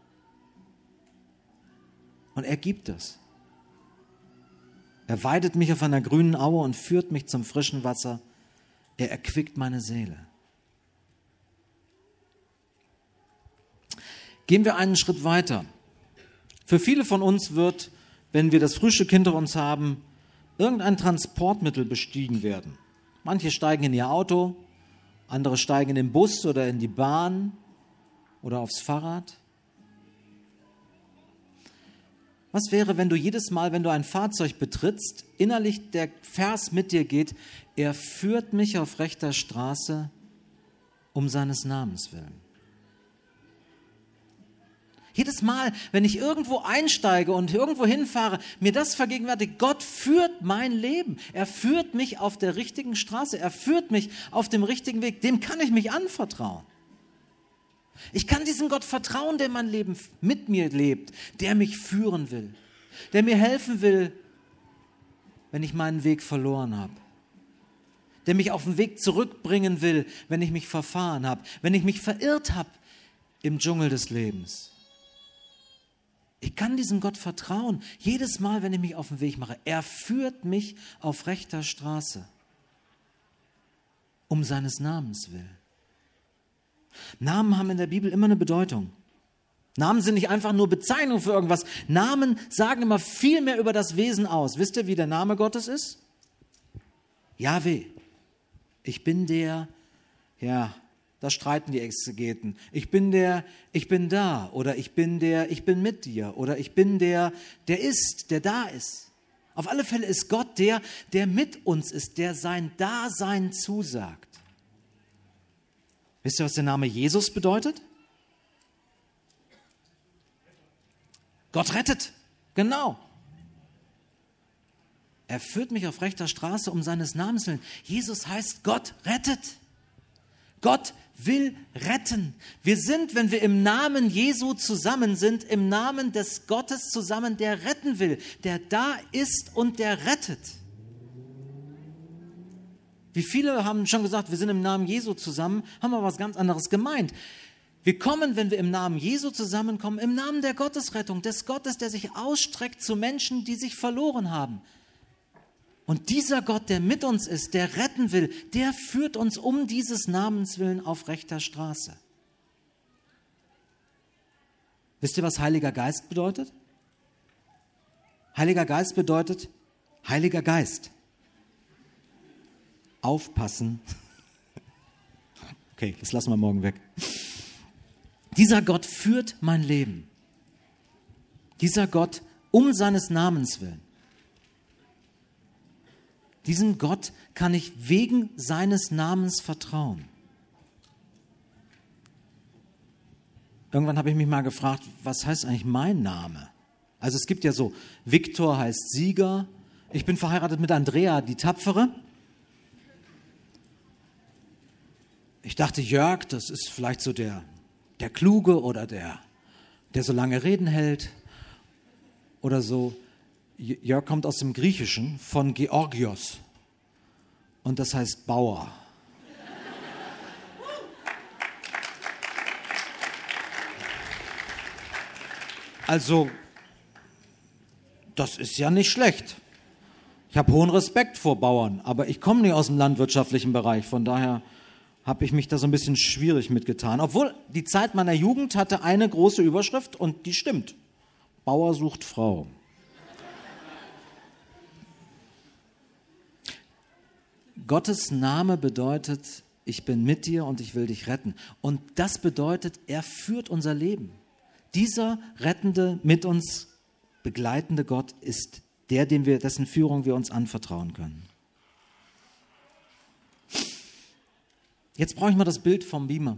Und er gibt es. Er weidet mich auf einer grünen Aue und führt mich zum frischen Wasser. Er erquickt meine Seele. Gehen wir einen Schritt weiter. Für viele von uns wird, wenn wir das Frühstück hinter uns haben, irgendein Transportmittel bestiegen werden. Manche steigen in ihr Auto, andere steigen in den Bus oder in die Bahn oder aufs Fahrrad. Was wäre, wenn du jedes Mal, wenn du ein Fahrzeug betrittst, innerlich der Vers mit dir geht, er führt mich auf rechter Straße um seines Namens willen. Jedes Mal, wenn ich irgendwo einsteige und irgendwo hinfahre, mir das vergegenwärtigt, Gott führt mein Leben. Er führt mich auf der richtigen Straße. Er führt mich auf dem richtigen Weg. Dem kann ich mich anvertrauen. Ich kann diesem Gott vertrauen, der mein Leben mit mir lebt, der mich führen will, der mir helfen will, wenn ich meinen Weg verloren habe, der mich auf den Weg zurückbringen will, wenn ich mich verfahren habe, wenn ich mich verirrt habe im Dschungel des Lebens. Ich kann diesem Gott vertrauen, jedes Mal, wenn ich mich auf den Weg mache. Er führt mich auf rechter Straße, um seines Namens willen. Namen haben in der Bibel immer eine Bedeutung. Namen sind nicht einfach nur Bezeichnungen für irgendwas. Namen sagen immer viel mehr über das Wesen aus. Wisst ihr, wie der Name Gottes ist? Jahwe. Ich bin der, ja, da streiten die Exegeten. Ich bin der, ich bin da. Oder ich bin der, ich bin mit dir. Oder ich bin der, der ist, der da ist. Auf alle Fälle ist Gott der, der mit uns ist, der sein Dasein zusagt. Wisst ihr, was der Name Jesus bedeutet? Gott rettet. Genau. Er führt mich auf rechter Straße um seines Namens willen. Jesus heißt, Gott rettet. Gott will retten. Wir sind, wenn wir im Namen Jesu zusammen sind, im Namen des Gottes zusammen, der retten will, der da ist und der rettet. Wie viele haben schon gesagt, wir sind im Namen Jesu zusammen, haben aber was ganz anderes gemeint. Wir kommen, wenn wir im Namen Jesu zusammenkommen, im Namen der Gottesrettung, des Gottes, der sich ausstreckt zu Menschen, die sich verloren haben. Und dieser Gott, der mit uns ist, der retten will, der führt uns um dieses Namens willen auf rechter Straße. Wisst ihr, was Heiliger Geist bedeutet? Heiliger Geist bedeutet Heiliger Geist. Aufpassen. Okay, das lassen wir morgen weg. Dieser Gott führt mein Leben. Dieser Gott um seines Namens willen. Diesem Gott kann ich wegen seines Namens vertrauen. Irgendwann habe ich mich mal gefragt, was heißt eigentlich mein Name? Also es gibt ja so, Viktor heißt Sieger. Ich bin verheiratet mit Andrea, die Tapfere. Ich dachte, Jörg, das ist vielleicht so der, der Kluge oder der, der so lange Reden hält oder so. Jörg kommt aus dem Griechischen von Georgios und das heißt Bauer. Also, das ist ja nicht schlecht. Ich habe hohen Respekt vor Bauern, aber ich komme nicht aus dem landwirtschaftlichen Bereich, von daher habe ich mich da so ein bisschen schwierig mitgetan. Obwohl, die Zeit meiner Jugend hatte eine große Überschrift und die stimmt. Bauer sucht Frau. Gottes Name bedeutet, ich bin mit dir und ich will dich retten. Und das bedeutet, er führt unser Leben. Dieser rettende, mit uns begleitende Gott ist der, dem wir, dessen Führung wir uns anvertrauen können. Jetzt brauche ich mal das Bild vom Beamer.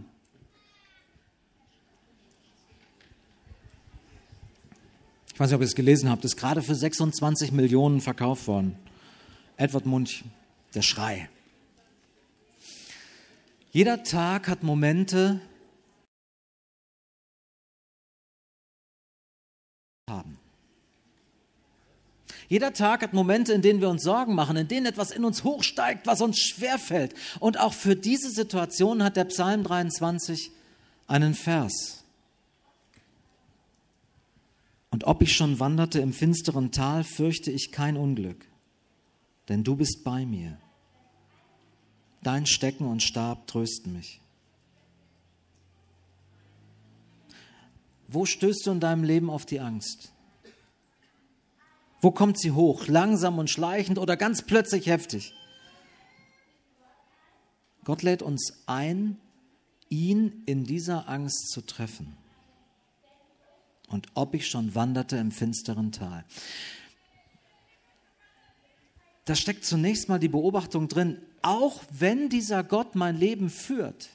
Ich weiß nicht, ob ihr es gelesen habt, ist gerade für sechsundzwanzig Millionen verkauft worden. Edward Munch, der Schrei. Jeder Tag hat Momente haben. Jeder Tag hat Momente, in denen wir uns Sorgen machen, in denen etwas in uns hochsteigt, was uns schwerfällt. Und auch für diese Situation hat der Psalm dreiundzwanzig einen Vers. Und ob ich schon wanderte im finsteren Tal, fürchte ich kein Unglück, denn du bist bei mir. Dein Stecken und Stab trösten mich. Wo stößt du in deinem Leben auf die Angst? Wo kommt sie hoch? Langsam und schleichend oder ganz plötzlich heftig? Gott lädt uns ein, ihn in dieser Angst zu treffen. Und ob ich schon wanderte im finsteren Tal. Da steckt zunächst mal die Beobachtung drin, auch wenn dieser Gott mein Leben führt,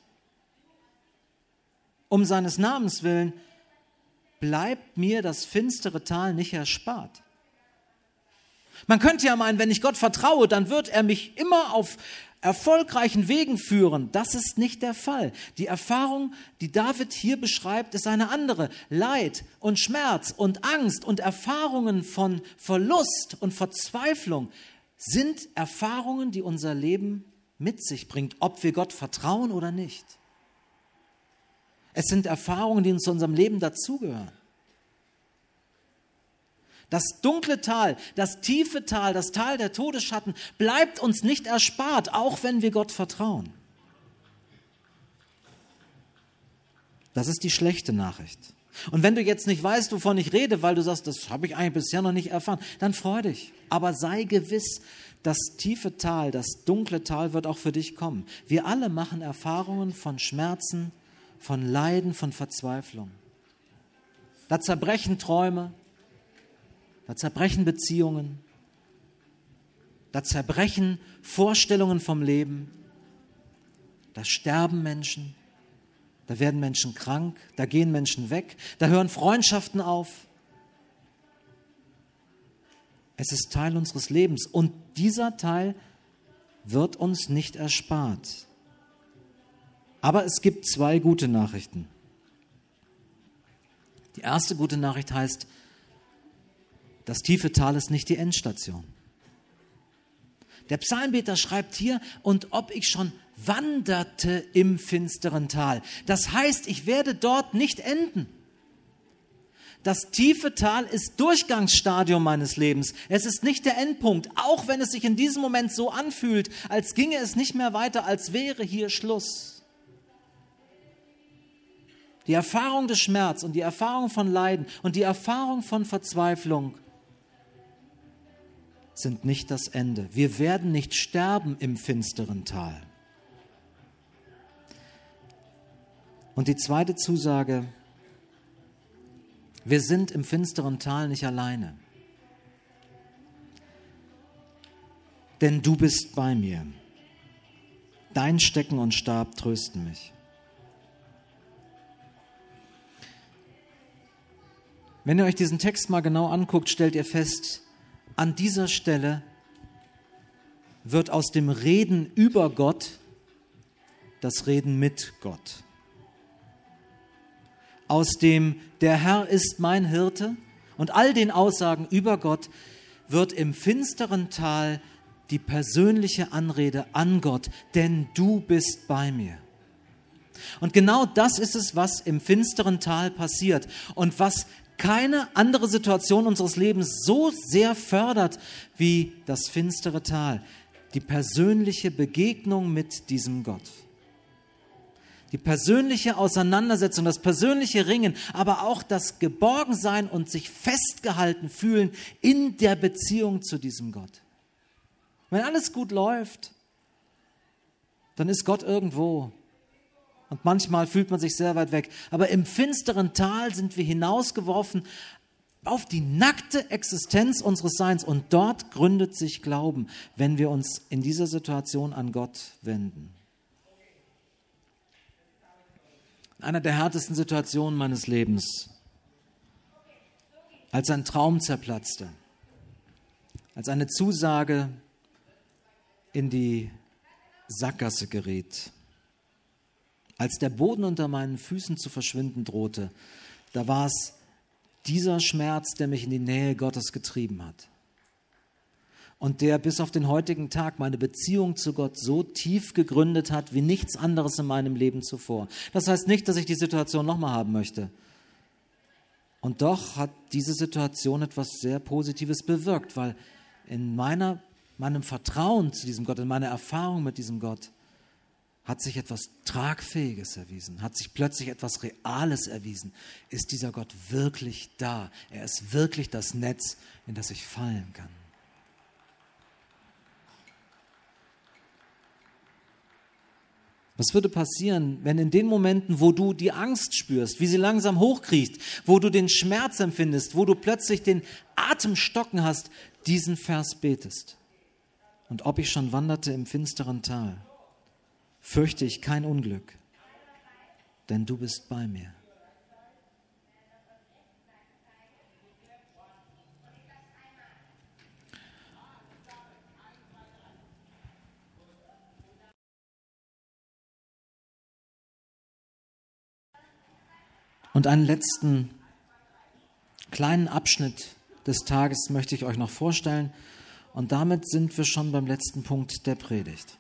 um seines Namens willen, bleibt mir das finstere Tal nicht erspart. Man könnte ja meinen, wenn ich Gott vertraue, dann wird er mich immer auf erfolgreichen Wegen führen. Das ist nicht der Fall. Die Erfahrung, die David hier beschreibt, ist eine andere. Leid und Schmerz und Angst und Erfahrungen von Verlust und Verzweiflung sind Erfahrungen, die unser Leben mit sich bringt, ob wir Gott vertrauen oder nicht. Es sind Erfahrungen, die zu unserem Leben dazugehören. Das dunkle Tal, das tiefe Tal, das Tal der Todesschatten bleibt uns nicht erspart, auch wenn wir Gott vertrauen. Das ist die schlechte Nachricht. Und wenn du jetzt nicht weißt, wovon ich rede, weil du sagst, das habe ich eigentlich bisher noch nicht erfahren, dann freu dich. Aber sei gewiss, das tiefe Tal, das dunkle Tal wird auch für dich kommen. Wir alle machen Erfahrungen von Schmerzen, von Leiden, von Verzweiflung. Da zerbrechen Träume, da zerbrechen Beziehungen, da zerbrechen Vorstellungen vom Leben, da sterben Menschen, da werden Menschen krank, da gehen Menschen weg, da hören Freundschaften auf. Es ist Teil unseres Lebens und dieser Teil wird uns nicht erspart. Aber es gibt zwei gute Nachrichten. Die erste gute Nachricht heißt, das tiefe Tal ist nicht die Endstation. Der Psalmbeter schreibt hier, und ob ich schon wanderte im finsteren Tal. Das heißt, ich werde dort nicht enden. Das tiefe Tal ist Durchgangsstadium meines Lebens. Es ist nicht der Endpunkt, auch wenn es sich in diesem Moment so anfühlt, als ginge es nicht mehr weiter, als wäre hier Schluss. Die Erfahrung des Schmerzes und die Erfahrung von Leiden und die Erfahrung von Verzweiflung sind nicht das Ende. Wir werden nicht sterben im finsteren Tal. Und die zweite Zusage: Wir sind im finsteren Tal nicht alleine. Denn du bist bei mir. Dein Stecken und Stab trösten mich. Wenn ihr euch diesen Text mal genau anguckt, stellt ihr fest, an dieser Stelle wird aus dem Reden über Gott das Reden mit Gott. Aus dem Der Herr ist mein Hirte und all den Aussagen über Gott wird im finsteren Tal die persönliche Anrede an Gott, denn du bist bei mir. Und genau das ist es, was im finsteren Tal passiert und was keine andere Situation unseres Lebens so sehr fördert wie das finstere Tal, die persönliche Begegnung mit diesem Gott. Die persönliche Auseinandersetzung, das persönliche Ringen, aber auch das Geborgensein und sich festgehalten fühlen in der Beziehung zu diesem Gott. Wenn alles gut läuft, dann ist Gott irgendwo. Und manchmal fühlt man sich sehr weit weg. Aber im finsteren Tal sind wir hinausgeworfen auf die nackte Existenz unseres Seins. Und dort gründet sich Glauben, wenn wir uns in dieser Situation an Gott wenden. In einer der härtesten Situationen meines Lebens, als ein Traum zerplatzte, als eine Zusage in die Sackgasse geriet, als der Boden unter meinen Füßen zu verschwinden drohte, da war es dieser Schmerz, der mich in die Nähe Gottes getrieben hat. Und der bis auf den heutigen Tag meine Beziehung zu Gott so tief gegründet hat, wie nichts anderes in meinem Leben zuvor. Das heißt nicht, dass ich die Situation nochmal haben möchte. Und doch hat diese Situation etwas sehr Positives bewirkt, weil in meiner, meinem Vertrauen zu diesem Gott, in meiner Erfahrung mit diesem Gott, hat sich etwas Tragfähiges erwiesen, hat sich plötzlich etwas Reales erwiesen. Ist dieser Gott wirklich da? Er ist wirklich das Netz, in das ich fallen kann. Was würde passieren, wenn in den Momenten, wo du die Angst spürst, wie sie langsam hochkriecht, wo du den Schmerz empfindest, wo du plötzlich den Atem stocken hast, diesen Vers betest? Und ob ich schon wanderte im finsteren Tal, fürchte ich kein Unglück, denn du bist bei mir. Und einen letzten kleinen Abschnitt des Tages möchte ich euch noch vorstellen. Und damit sind wir schon beim letzten Punkt der Predigt.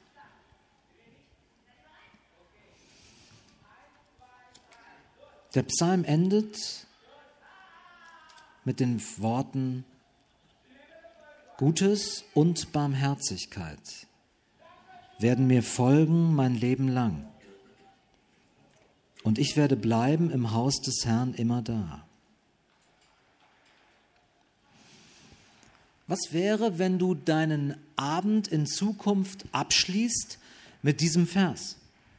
Der Psalm endet mit den Worten: Gutes und Barmherzigkeit werden mir folgen mein Leben lang. Und ich werde bleiben im Haus des Herrn immer da. Was wäre, wenn du deinen Abend in Zukunft abschließt mit diesem Vers?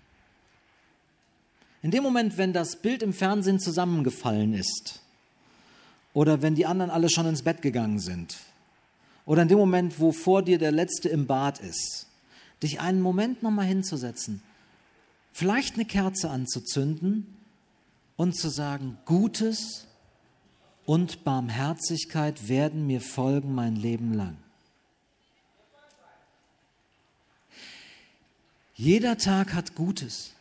In dem Moment, wenn das Bild im Fernsehen zusammengefallen ist oder wenn die anderen alle schon ins Bett gegangen sind oder in dem Moment, wo vor dir der Letzte im Bad ist, dich einen Moment nochmal hinzusetzen, vielleicht eine Kerze anzuzünden und zu sagen: Gutes und Barmherzigkeit werden mir folgen mein Leben lang. Jeder Tag hat Gutes.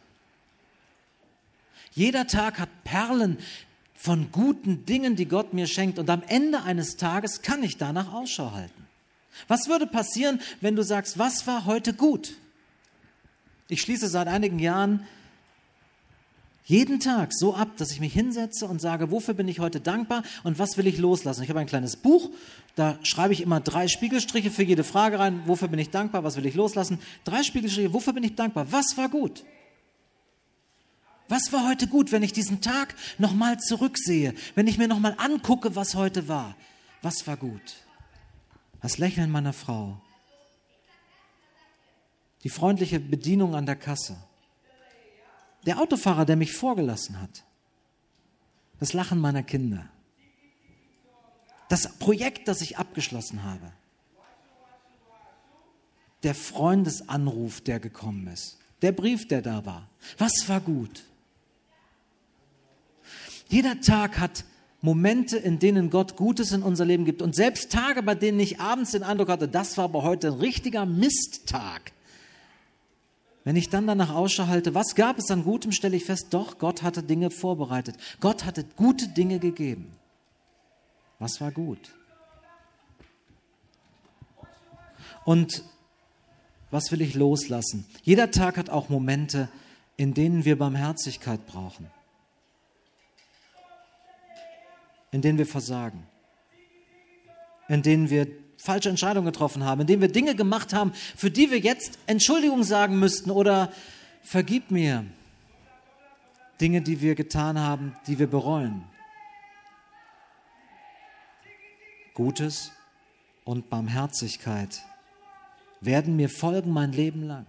Jeder Tag hat Perlen von guten Dingen, die Gott mir schenkt. Und am Ende eines Tages kann ich danach Ausschau halten. Was würde passieren, wenn du sagst, was war heute gut? Ich schließe seit einigen Jahren jeden Tag so ab, dass ich mich hinsetze und sage, wofür bin ich heute dankbar und was will ich loslassen? Ich habe ein kleines Buch, da schreibe ich immer drei Spiegelstriche für jede Frage rein. Wofür bin ich dankbar? Was will ich loslassen? Drei Spiegelstriche, wofür bin ich dankbar? Was war gut? Was war heute gut, wenn ich diesen Tag nochmal zurücksehe, wenn ich mir nochmal angucke, was heute war? Was war gut? Das Lächeln meiner Frau, die freundliche Bedienung an der Kasse, der Autofahrer, der mich vorgelassen hat, das Lachen meiner Kinder, das Projekt, das ich abgeschlossen habe, der Freundesanruf, der gekommen ist, der Brief, der da war. Was war gut? Jeder Tag hat Momente, in denen Gott Gutes in unser Leben gibt. Und selbst Tage, bei denen ich abends den Eindruck hatte, das war aber heute ein richtiger Misttag. Wenn ich dann danach Ausschau halte, was gab es an Gutem, stelle ich fest, doch, Gott hatte Dinge vorbereitet. Gott hatte gute Dinge gegeben. Was war gut? Und was will ich loslassen? Jeder Tag hat auch Momente, in denen wir Barmherzigkeit brauchen. In denen wir versagen, in denen wir falsche Entscheidungen getroffen haben, in denen wir Dinge gemacht haben, für die wir jetzt Entschuldigung sagen müssten oder vergib mir. Dinge, die wir getan haben, die wir bereuen. Gutes und Barmherzigkeit werden mir folgen mein Leben lang.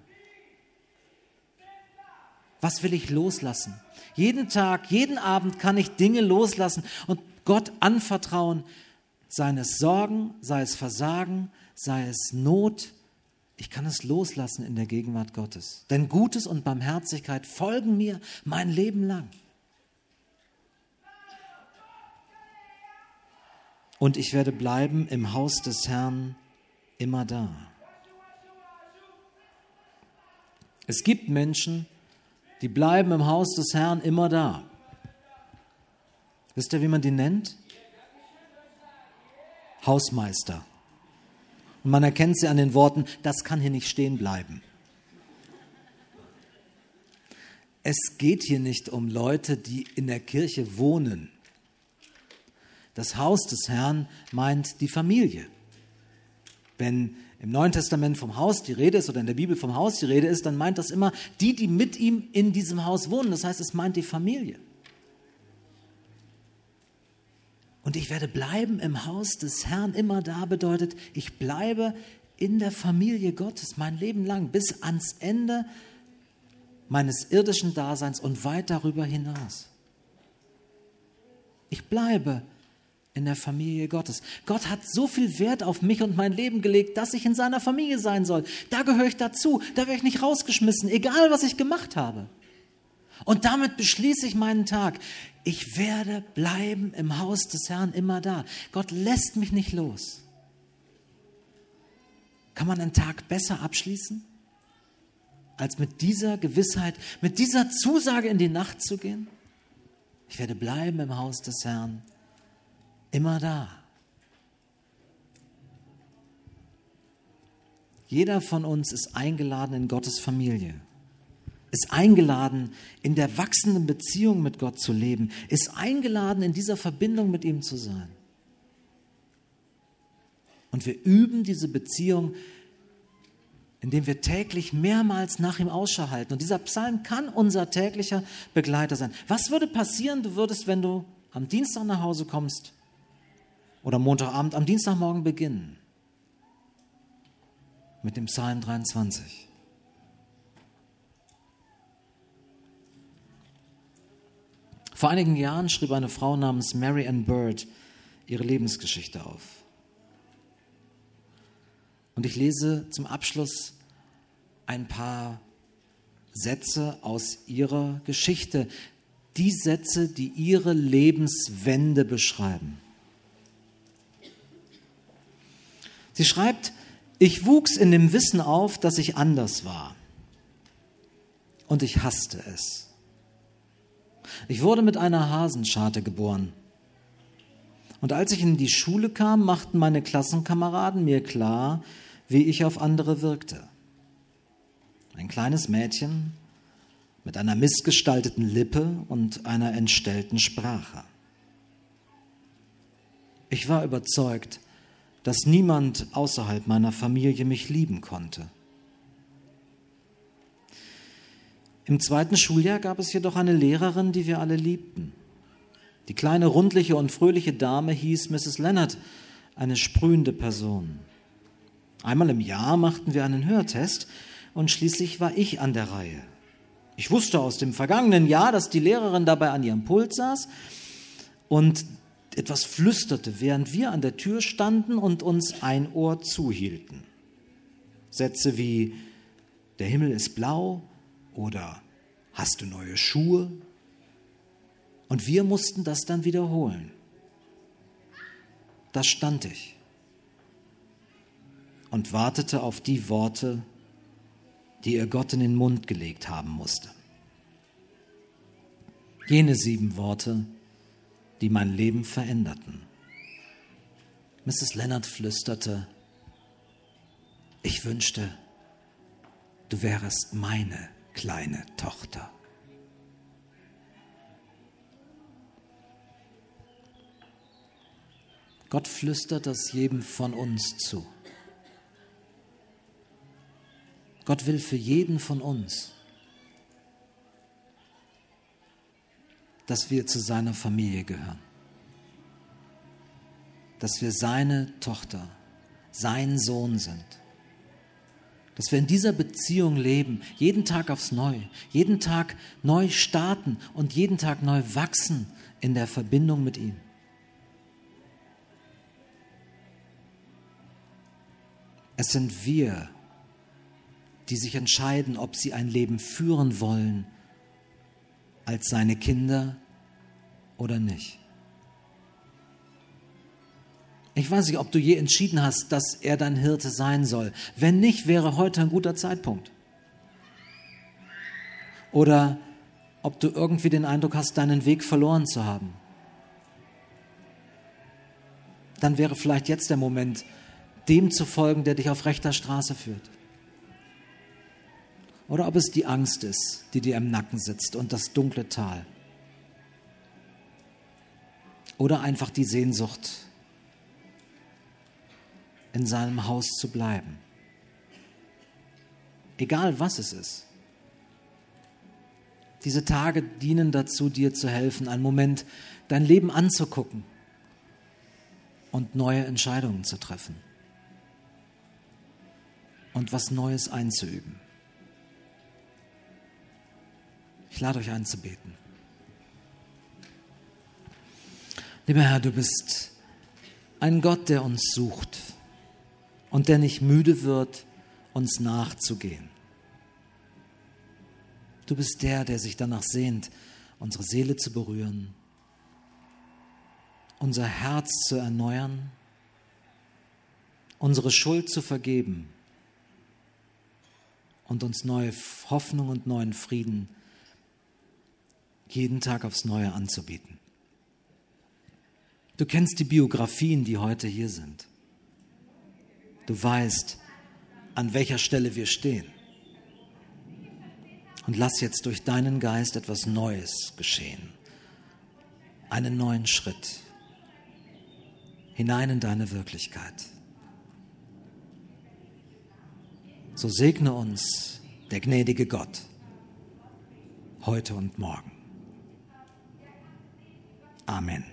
Was will ich loslassen? Jeden Tag, jeden Abend kann ich Dinge loslassen und Gott anvertrauen, sei es Sorgen, sei es Versagen, sei es Not. Ich kann es loslassen in der Gegenwart Gottes. Denn Gutes und Barmherzigkeit folgen mir mein Leben lang. Und ich werde bleiben im Haus des Herrn immer da. Es gibt Menschen, die bleiben im Haus des Herrn immer da. Wisst ihr, wie man die nennt? Hausmeister. Und man erkennt sie an den Worten, das kann hier nicht stehen bleiben. Es geht hier nicht um Leute, die in der Kirche wohnen. Das Haus des Herrn meint die Familie. Wenn im Neuen Testament vom Haus die Rede ist oder in der Bibel vom Haus die Rede ist, dann meint das immer die, die mit ihm in diesem Haus wohnen. Das heißt, es meint die Familie. Und ich werde bleiben im Haus des Herrn immer da bedeutet, ich bleibe in der Familie Gottes mein Leben lang bis ans Ende meines irdischen Daseins und weit darüber hinaus. Ich bleibe in der Familie Gottes. Gott hat so viel Wert auf mich und mein Leben gelegt, dass ich in seiner Familie sein soll. Da gehöre ich dazu, da werde ich nicht rausgeschmissen, egal was ich gemacht habe. Und damit beschließe ich meinen Tag. Ich werde bleiben im Haus des Herrn immer da. Gott lässt mich nicht los. Kann man einen Tag besser abschließen, als mit dieser Gewissheit, mit dieser Zusage in die Nacht zu gehen? Ich werde bleiben im Haus des Herrn immer da. Jeder von uns ist eingeladen in Gottes Familie. Ist eingeladen, in der wachsenden Beziehung mit Gott zu leben, ist eingeladen, in dieser Verbindung mit ihm zu sein. Und wir üben diese Beziehung, indem wir täglich mehrmals nach ihm Ausschau halten. Und dieser Psalm kann unser täglicher Begleiter sein. Was würde passieren, du würdest, wenn du am Dienstag nach Hause kommst oder Montagabend, am Dienstagmorgen beginnen mit dem Psalm dreiundzwanzig. Vor einigen Jahren schrieb eine Frau namens Mary Ann Bird ihre Lebensgeschichte auf. Und ich lese zum Abschluss ein paar Sätze aus ihrer Geschichte. Die Sätze, die ihre Lebenswende beschreiben. Sie schreibt, ich wuchs in dem Wissen auf, dass ich anders war. Und ich hasste es. Ich wurde mit einer Hasenscharte geboren. Und als ich in die Schule kam, machten meine Klassenkameraden mir klar, wie ich auf andere wirkte. Ein kleines Mädchen mit einer missgestalteten Lippe und einer entstellten Sprache. Ich war überzeugt, dass niemand außerhalb meiner Familie mich lieben konnte. Im zweiten Schuljahr gab es jedoch eine Lehrerin, die wir alle liebten. Die kleine, rundliche und fröhliche Dame hieß Misses Leonard, eine sprühende Person. Einmal im Jahr machten wir einen Hörtest und schließlich war ich an der Reihe. Ich wusste aus dem vergangenen Jahr, dass die Lehrerin dabei an ihrem Pult saß und etwas flüsterte, während wir an der Tür standen und uns ein Ohr zuhielten. Sätze wie „Der Himmel ist blau" oder „Hast du neue Schuhe?" Und wir mussten das dann wiederholen. Da stand ich und wartete auf die Worte, die ihr Gott in den Mund gelegt haben musste. Jene sieben Worte, die mein Leben veränderten. Misses Leonard flüsterte: „Ich wünschte, du wärest meine kleine Tochter." Gott flüstert das jedem von uns zu. Gott will für jeden von uns, dass wir zu seiner Familie gehören, dass wir seine Tochter, sein Sohn sind, dass wir in dieser Beziehung leben, jeden Tag aufs Neue, jeden Tag neu starten und jeden Tag neu wachsen in der Verbindung mit ihm. Es sind wir, die sich entscheiden, ob sie ein Leben führen wollen als seine Kinder oder nicht. Ich weiß nicht, ob du je entschieden hast, dass er dein Hirte sein soll. Wenn nicht, wäre heute ein guter Zeitpunkt. Oder ob du irgendwie den Eindruck hast, deinen Weg verloren zu haben. Dann wäre vielleicht jetzt der Moment, dem zu folgen, der dich auf rechter Straße führt. Oder ob es die Angst ist, die dir im Nacken sitzt und das dunkle Tal. Oder einfach die Sehnsucht, in seinem Haus zu bleiben. Egal was es ist. Diese Tage dienen dazu, dir zu helfen, einen Moment dein Leben anzugucken und neue Entscheidungen zu treffen. Und was Neues einzuüben. Ich lade euch ein zu beten. Lieber Herr, du bist ein Gott, der uns sucht und der nicht müde wird, uns nachzugehen. Du bist der, der sich danach sehnt, unsere Seele zu berühren, unser Herz zu erneuern, unsere Schuld zu vergeben und uns neue Hoffnung und neuen Frieden jeden Tag aufs Neue anzubieten. Du kennst die Biografien, die heute hier sind. Du weißt, an welcher Stelle wir stehen. Und lass jetzt durch deinen Geist etwas Neues geschehen. Einen neuen Schritt hinein in deine Wirklichkeit. So segne uns der gnädige Gott heute und morgen. Amen.